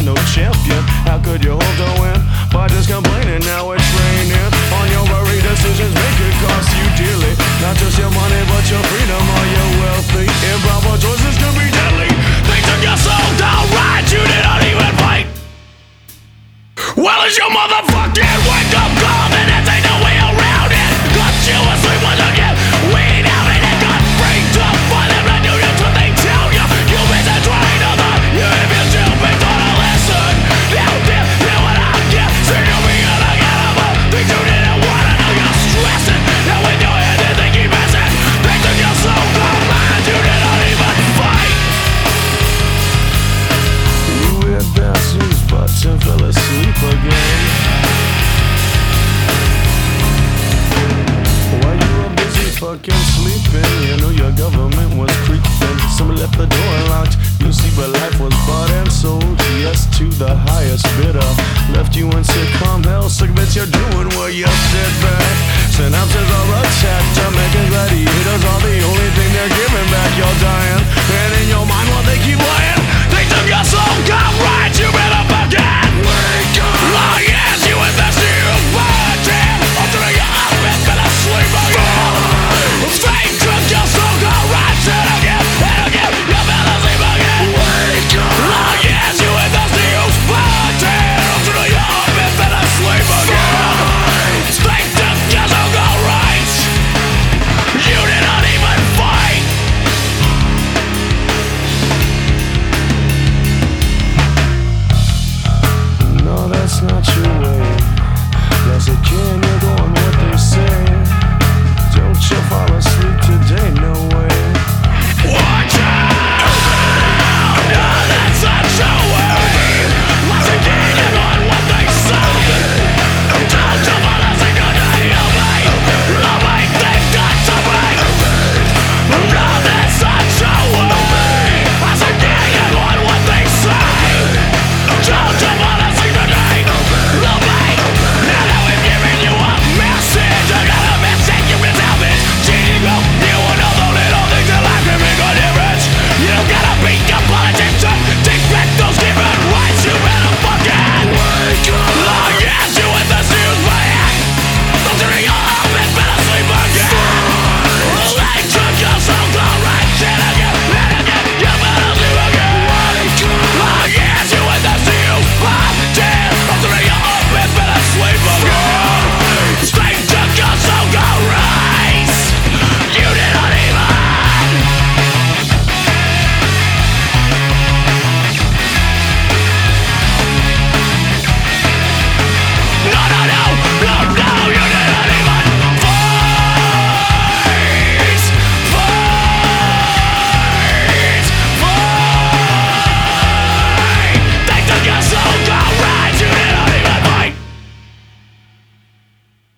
no champion. How could you hope to win by just complaining? Now it's raining on your very decisions. Make it cost you dearly. Not just your money, but your freedom or your wealthy. Improper choices can be deadly. They took your soul downright. You didn't even fight. Well, it's your motherfucking wake up call.